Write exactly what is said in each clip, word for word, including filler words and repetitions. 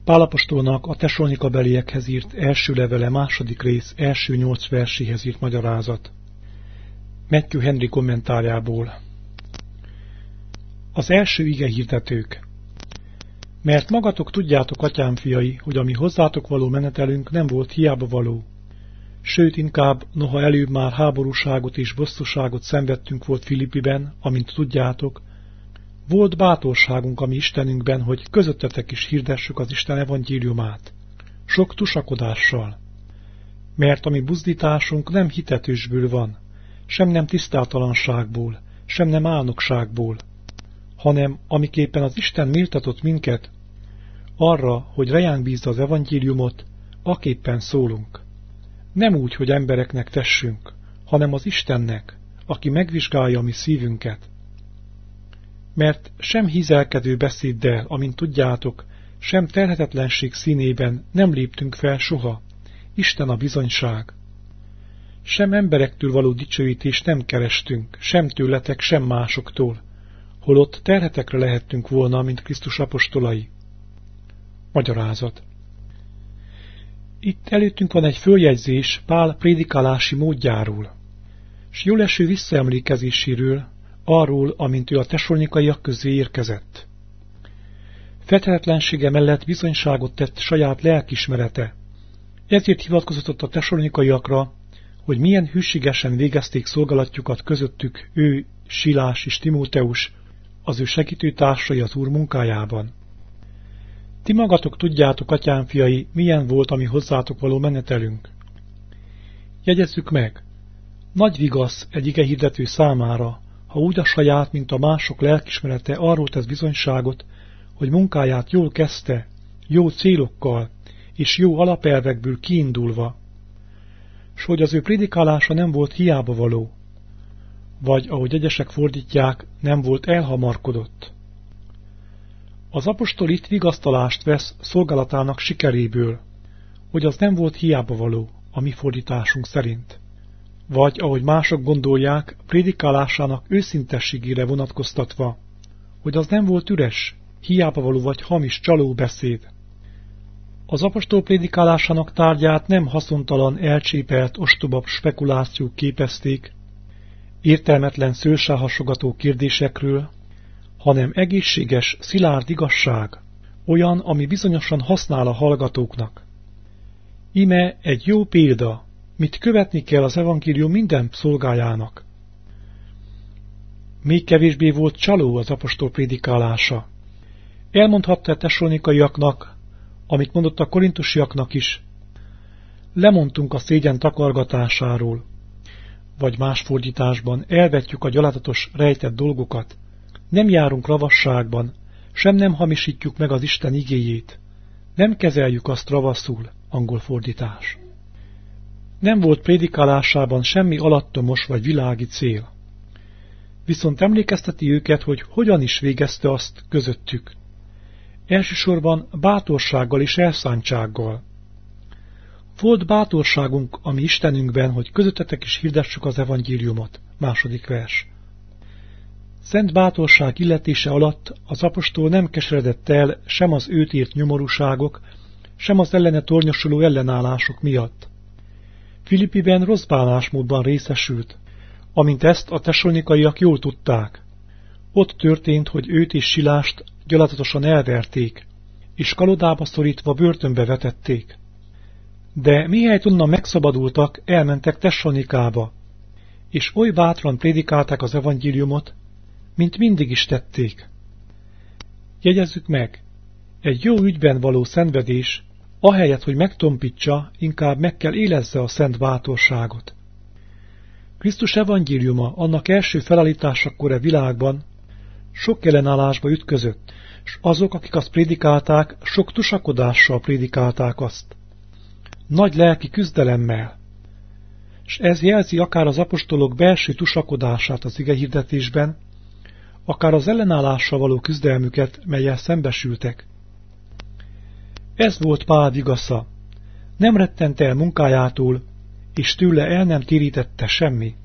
Pál apostolnak a Tesalonika-beliekhez írt első levele második rész első nyolc verséhez írt magyarázat. Matthew Henry kommentárjából. Az első igehirdetők. Mert magatok tudjátok, atyám fiai, hogy a mi hozzátok való menetelünk nem volt hiába való. Sőt, inkább, noha előbb már háborúságot és bosszúságot szenvedtünk volt Filippiben, amint tudjátok, volt bátorságunk a mi Istenünkben, hogy közöttetek is hirdessük az Isten evangéliumát, sok tusakodással. Mert a mi buzdításunk nem hitetősből van, sem nem tisztátalanságból, sem nem álnokságból, hanem amiképpen az Isten méltatott minket, arra, hogy rejánk bízza az evangéliumot, aképpen szólunk. Nem úgy, hogy embereknek tessünk, hanem az Istennek, aki megvizsgálja a mi szívünket. Mert sem hízelkedő beszéddel, amint tudjátok, sem terhetetlenség színében nem léptünk fel soha, Isten a bizonyság. Sem emberektől való dicsőítést nem kerestünk, sem tőletek, sem másoktól, holott terhetekre lehettünk volna, mint Krisztus apostolai. Magyarázat. Itt előttünk van egy följegyzés Pál prédikálási módjáról, s jól eső visszaemlékezéséről, arról, amint ő a tesalonikaiak közé érkezett. Fethetetlensége mellett bizonyságot tett saját lelkismerete, ezért hivatkozott a tesalonikaiakra, hogy milyen hűségesen végezték szolgálatjukat közöttük ő, Silás és Timóteus, az ő segítőtársai az Úr munkájában. Ti magatok tudjátok, atyám fiai, milyen volt a mi hozzátok való menetelünk. Jegyezzük meg, nagy vigasz egy igehirdető számára, ha úgy a saját, mint a mások lelkismerete arról tesz bizonyságot, hogy munkáját jól kezdte, jó célokkal és jó alapelvekből kiindulva, s hogy az ő prédikálása nem volt hiába való, vagy, ahogy egyesek fordítják, nem volt elhamarkodott. Az apostol itt vigasztalást vesz szolgálatának sikeréből, hogy az nem volt hiába való, a mi fordításunk szerint. Vagy, ahogy mások gondolják, prédikálásának őszintességére vonatkoztatva, hogy az nem volt üres, hiába való vagy hamis csaló beszéd. Az apostol prédikálásának tárgyát nem haszontalan, elcsépelt, ostoba spekulációk képezték, értelmetlen szőrsáhasogató kérdésekről, hanem egészséges, szilárd igazság, olyan, ami bizonyosan használ a hallgatóknak. Íme egy jó példa, mit követni kell az evangélium minden szolgájának. Még kevésbé volt csaló az apostol prédikálása. Elmondhatta a tesalonikaiaknak, amit mondott a korintusiaknak is. Lemondtunk a szégyen takargatásáról, vagy más fordításban elvetjük a gyalázatos, rejtett dolgokat. Nem járunk ravasságban, sem nem hamisítjuk meg az Isten igéjét. Nem kezeljük azt ravaszul, angol fordítás. Nem volt prédikálásában semmi alattomos vagy világi cél. Viszont emlékezteti őket, hogy hogyan is végezte azt közöttük. Elsősorban bátorsággal és elszántsággal. Volt bátorságunk a mi Istenünkben, hogy közöttetek is hirdessük az evangéliumot. Második vers. Szent bátorság illetése alatt az apostol nem keseredett el sem az őt ért nyomorúságok, sem az ellene tornyosuló ellenállások miatt. Filippiben rossz bánásmódban részesült, amint ezt a tesalonikaiak jól tudták. Ott történt, hogy őt és Silást gyalázatosan elverték, és kalodába szorítva börtönbe vetették. De mihelyt onnan megszabadultak, elmentek Tesszalonikába, és oly bátran prédikálták az evangéliumot, mint mindig is tették. Jegyezzük meg, egy jó ügyben való szenvedés, ahelyett, hogy megtompítsa, inkább meg kell élezze a szent bátorságot. Krisztus evangéliuma annak első felállításakor a világban sok ellenállásba ütközött, s azok, akik azt prédikálták, sok tusakodással prédikálták azt. Nagy lelki küzdelemmel. S ez jelzi akár az apostolok belső tusakodását az igehirdetésben, akár az ellenállással való küzdelmüket, mellyel szembesültek. Ez volt Pál vigasza. Nem rettent el munkájától, és tőle el nem térítette semmi.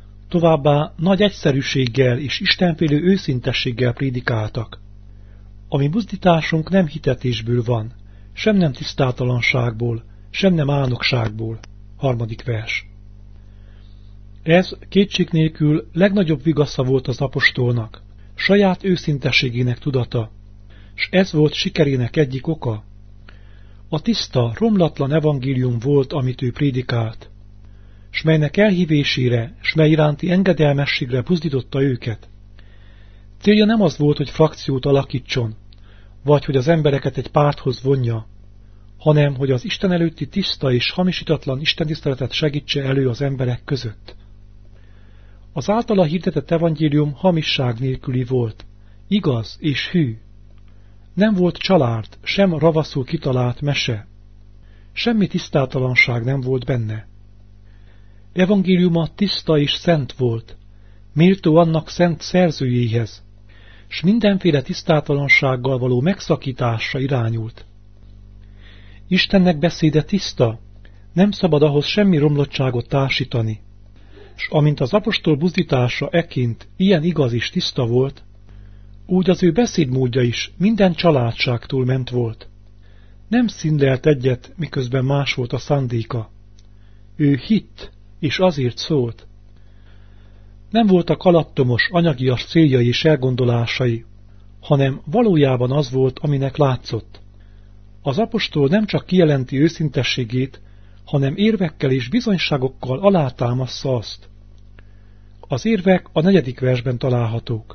Továbbá nagy egyszerűséggel és istenfélő őszintességgel prédikáltak. A mi buzdításunk nem hitetésből van, sem nem tisztátalanságból, sem nem álnokságból. Harmadik vers. Ez kétség nélkül legnagyobb vigasza volt az apostolnak, saját őszintességének tudata, s ez volt sikerének egyik oka. A tiszta, romlatlan evangélium volt, amit ő prédikált, s melynek elhívésére, s mely iránti engedelmességre buzdította őket. Célja nem az volt, hogy frakciót alakítson, vagy hogy az embereket egy párthoz vonja, hanem hogy az Isten előtti tiszta és hamisítatlan istentiszteletet segítse elő az emberek között. Az általa hirdetett evangélium hamisság nélküli volt, igaz és hű. Nem volt család, sem ravaszul kitalált mese. Semmi tisztátalanság nem volt benne. Evangéliuma tiszta és szent volt, méltó annak szent szerzőjéhez, s mindenféle tisztátalansággal való megszakításra irányult. Istennek beszéde tiszta, nem szabad ahhoz semmi romlottságot társítani, s amint az apostol buzdítása ekként ilyen igaz és tiszta volt, úgy az ő beszédmódja is minden családságtól ment volt. Nem szindelt egyet, miközben más volt a szándéka. Ő hitt, és azért szólt. Nem voltak alattomos, anyagias céljai és elgondolásai, hanem valójában az volt, aminek látszott. Az apostol nem csak kijelenti őszintességét, hanem érvekkel és bizonyságokkal alátámassza azt. Az érvek a negyedik versben találhatók.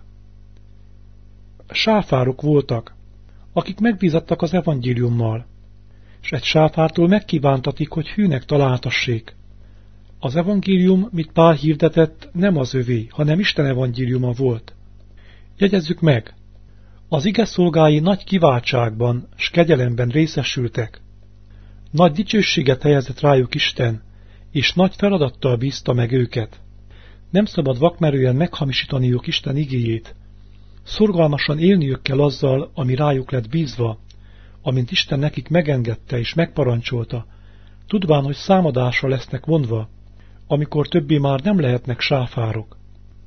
Sáfárok voltak, akik megbízattak az evangéliummal, s egy sáfártól megkívántatik, hogy hűnek találtassék. Az evangélium, mit Pál hirdetett, nem az övé, hanem Isten evangéliuma volt. Jegyezzük meg, az ige szolgái nagy kiváltságban s kegyelemben részesültek. Nagy dicsőséget helyezett rájuk Isten, és nagy feladattal bízta meg őket. Nem szabad vakmerően meghamisítaniuk Isten igéjét. Szorgalmasan élniük kell azzal, ami rájuk lett bízva, amint Isten nekik megengedte és megparancsolta, tudván, hogy számadásra lesznek vonva, amikor többé már nem lehetnek sáfárok.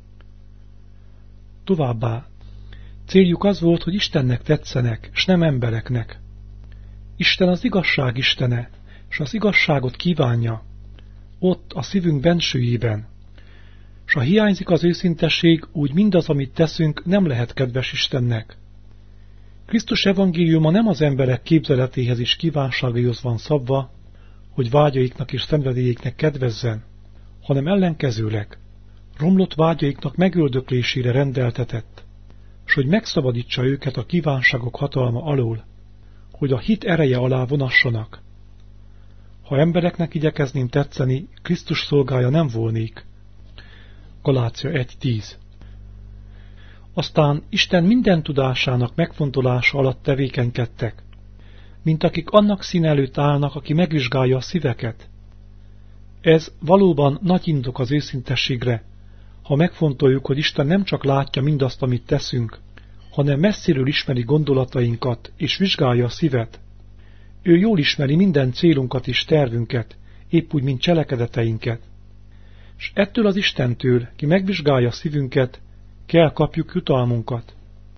Továbbá, céljuk az volt, hogy Istennek tetszenek, s nem embereknek. Isten az igazság istene, s az igazságot kívánja, ott a szívünk bensőjében. S ha hiányzik az őszintesség, úgy mindaz, amit teszünk, nem lehet kedves Istennek. Krisztus evangéliuma nem az emberek képzeletéhez és kívánságaihoz van szabva, hogy vágyaiknak és szenvedélyéknek kedvezzen, hanem ellenkezőleg, romlott vágyaiknak megöldöklésére rendeltetett, s hogy megszabadítsa őket a kívánságok hatalma alól, hogy a hit ereje alá vonassanak. Ha embereknek igyekezném tetszeni, Krisztus szolgája nem volnék. Galácia egy tíz. Aztán Isten minden tudásának megfontolása alatt tevékenykedtek, mint akik annak szín előtt állnak, aki megvizsgálja a szíveket. Ez valóban nagy indok az őszintességre, ha megfontoljuk, hogy Isten nem csak látja mindazt, amit teszünk, hanem messziről ismeri gondolatainkat és vizsgálja a szívet. Ő jól ismeri minden célunkat és tervünket, épp úgy, mint cselekedeteinket. S ettől az Istentől, ki megvizsgálja a szívünket, kell kapjuk jutalmunkat.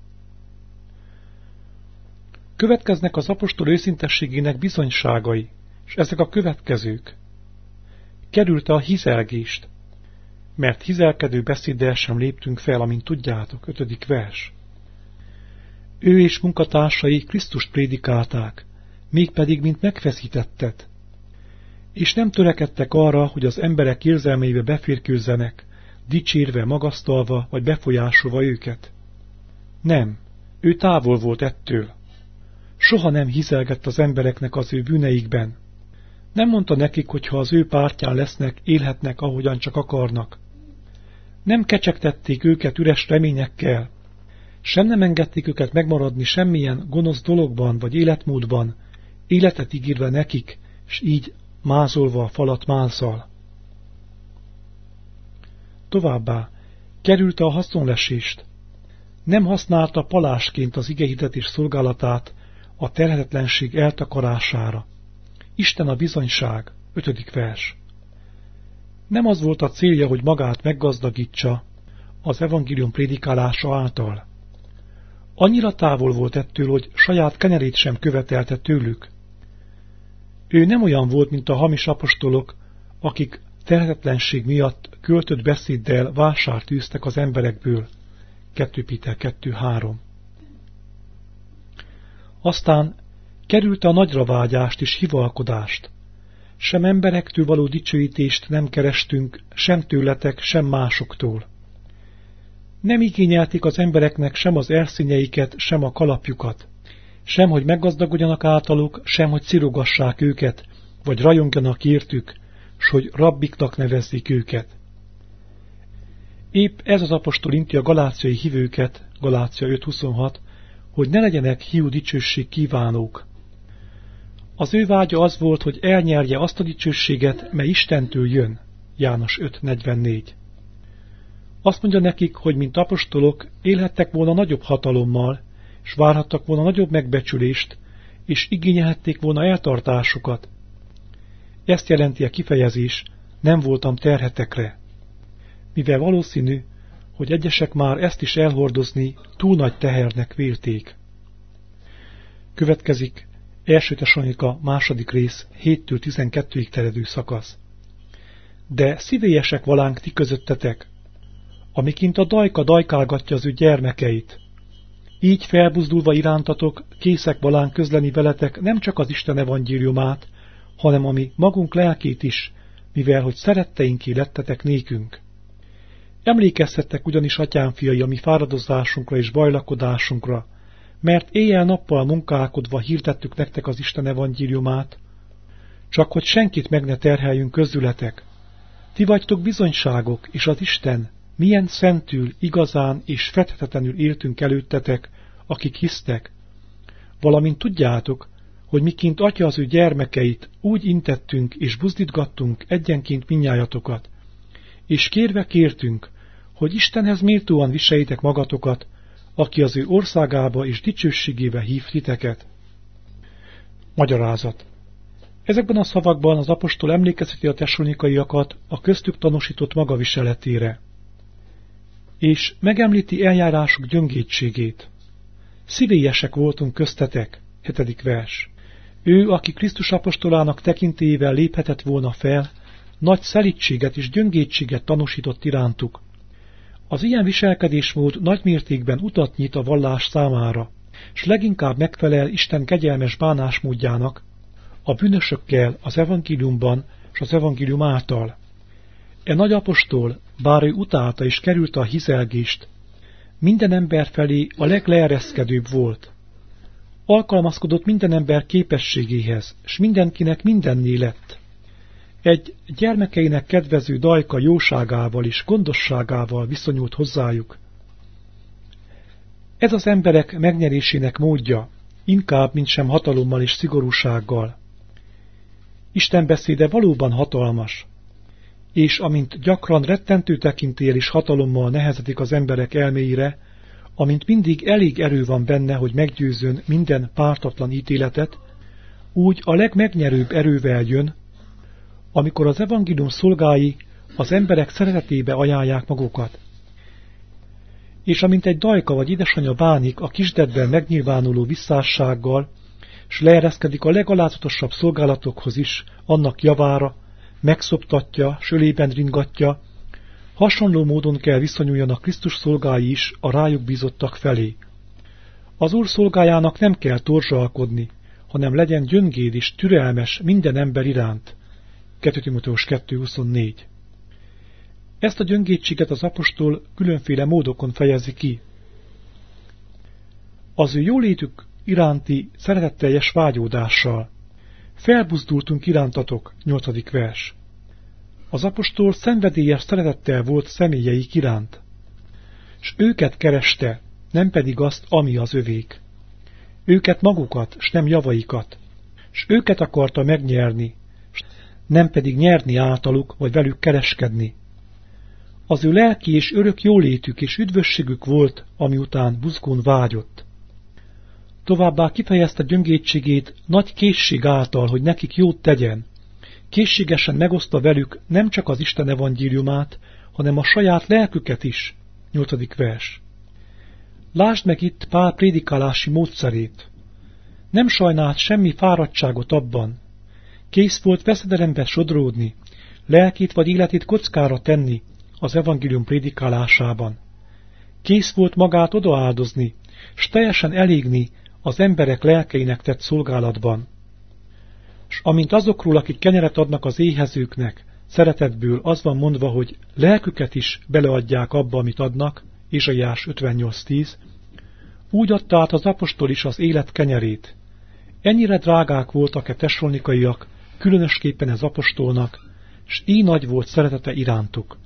Következnek az apostol őszintességének bizonyságai, és ezek a következők. Kerülte a hizelgést, mert hizelkedő beszéddel sem léptünk fel, amint tudjátok, ötödik vers. Ő és munkatársai Krisztust prédikálták, mégpedig mint megfeszítettet, és nem törekedtek arra, hogy az emberek érzelmeibe beférkőzzenek, dicsérve, magasztalva vagy befolyásolva őket. Nem, ő távol volt ettől. Soha nem hizelgett az embereknek az ő bűneikben. Nem mondta nekik, hogy ha az ő pártján lesznek, élhetnek, ahogyan csak akarnak. Nem kecsegtették őket üres reményekkel, sem nem engedték őket megmaradni semmilyen gonosz dologban vagy életmódban, életet ígérve nekik, s így mázolva a falat mázzal. Továbbá kerülte a haszonlesést. Nem használta palásként az igehirdetés szolgálatát a terhetetlenség eltakarására. Isten a bizonyság, ötödik vers. Nem az volt a célja, hogy magát meggazdagítsa az evangélium prédikálása által. Annyira távol volt ettől, hogy saját kenyerét sem követelte tőlük. Ő nem olyan volt, mint a hamis apostolok, akik tehetetlenség miatt költött beszéddel vásárt űztek az emberekből. kettő Péter kettő három. Aztán kerülte a nagyra vágyást és hivalkodást. Sem emberektől való dicsőítést nem kerestünk, sem tőletek, sem másoktól. Nem igényelték az embereknek sem az erszényeiket, sem a kalapjukat, sem hogy meggazdagodjanak általuk, sem hogy cirogassák őket, vagy rajongjanak értük, s hogy rabbiknak nevezzék őket. Épp ez az apostol inti a galáciai hívőket, Galácia öt huszonhat, hogy ne legyenek hiú dicsőség kívánók. Az ő vágya az volt, hogy elnyerje azt a dicsőséget, mely Istentől jön, János öt negyvennégy. Azt mondja nekik, hogy mint apostolok élhettek volna nagyobb hatalommal, s várhattak volna nagyobb megbecsülést, és igényelhették volna eltartásukat. Ezt jelenti a kifejezés, nem voltam terhetekre. Mivel valószínű, hogy egyesek már ezt is elhordozni túl nagy tehernek vélték. Következik első Tesalonika második rész héttől tizenkettőig terjedő szakasz. De szívélyesek valánk ti közöttetek, amikint a dajka dajkálgatja az ő gyermekeit. Így felbuzdulva irántatok, készek valánk közleni veletek nem csak az Isten evangéliumát, hanem ami magunk lelkét is, mivel hogy szeretteinké lettetek nékünk. Emlékeztettek ugyanis, atyám fiai, a mi fáradozásunkra és bajlakodásunkra, mert éjjel-nappal munkálkodva hirdettük nektek az Isten evangéliumát, csak hogy senkit meg ne terheljünk közületek. Ti vagytok bizonyságok, és az Isten, milyen szentül, igazán és fedhetetlenül éltünk előttetek, akik hisztek. Valamint tudjátok, hogy miként atya az ő gyermekeit úgy intettünk és buzdítgattunk egyenként mindnyájatokat, és kérve kértünk, hogy Istenhez méltóan viseljétek magatokat, aki az ő országába és dicsőségébe hív titeket. Magyarázat. Ezekben a szavakban az apostol emlékezteti a tesalonikaiakat a köztük tanúsított magaviseletére, és megemlíti eljárásuk gyöngétségét. Szívélyesek voltunk köztetek, hetedik vers. Ő, aki Krisztus apostolának tekintélyével léphetett volna fel, nagy szelídséget és gyöngétséget tanúsított irántuk. Az ilyen viselkedésmód nagy mértékben utat nyit a vallás számára, s leginkább megfelel Isten kegyelmes bánásmódjának a bűnösökkel az evangéliumban s az evangélium által. E nagy apostol, bár ő utálta és kerülte a hizelgést, minden ember felé a legleereszkedőbb volt. Alkalmazkodott minden ember képességéhez, s mindenkinek mindenné lett. Egy gyermekeinek kedvező dajka jóságával és gondosságával viszonyult hozzájuk. Ez az emberek megnyerésének módja, inkább, mint sem hatalommal és szigorúsággal. Isten beszéde valóban hatalmas, és amint gyakran rettentő tekintéllyel és hatalommal nehezedik az emberek elméire, amint mindig elég erő van benne, hogy meggyőzzön minden pártatlan ítéletet, úgy a legmegnyerőbb erővel jön, amikor az evangélium szolgái az emberek szeretetébe ajánlják magukat. És amint egy dajka vagy édesanyja bánik a kisdedben megnyilvánuló visszássággal, s leereszkedik a legalázatosabb szolgálatokhoz is annak javára, megszoptatja, s ölében ringatja, hasonló módon kell viszonyuljanak Krisztus szolgái is a rájuk bízottak felé. Az Úr szolgájának nem kell torzsalkodni, hanem legyen gyöngéd és türelmes minden ember iránt. kettő Timóteus kettő huszonnégy. Ezt a gyöngétséget az apostol különféle módokon fejezi ki. Az ő jólétük iránti szeretetteljes vágyódással. Felbuzdultunk irántatok, nyolcadik vers. Az apostol szenvedélyes szeretettel volt személyeik iránt, s őket kereste, nem pedig azt, ami az övék. Őket magukat, s nem javaikat, s őket akarta megnyerni, nem pedig nyerni általuk, vagy velük kereskedni. Az ő lelki és örök jólétük és üdvösségük volt, ami után buzgón vágyott. Továbbá kifejezte gyöngétségét nagy készség által, hogy nekik jót tegyen, készségesen megoszta velük nem csak az Isten evangéliumát, hanem a saját lelküket is. nyolcadik vers. Lásd meg itt Pál prédikálási módszerét. Nem sajnált semmi fáradtságot abban. Kész volt veszedelembe sodródni, lelkét vagy életét kockára tenni az evangélium prédikálásában. Kész volt magát odaáldozni, s teljesen elégni az emberek lelkeinek tett szolgálatban. S amint azokról, akik kenyeret adnak az éhezőknek, szeretetből az van mondva, hogy lelküket is beleadják abba, amit adnak, Ézsaiás ötvennyolc tíz, úgy adta át az apostol is az élet kenyerét. Ennyire drágák voltak-e tesalonikaiak, különösképpen az apostolnak, s így nagy volt szeretete irántuk.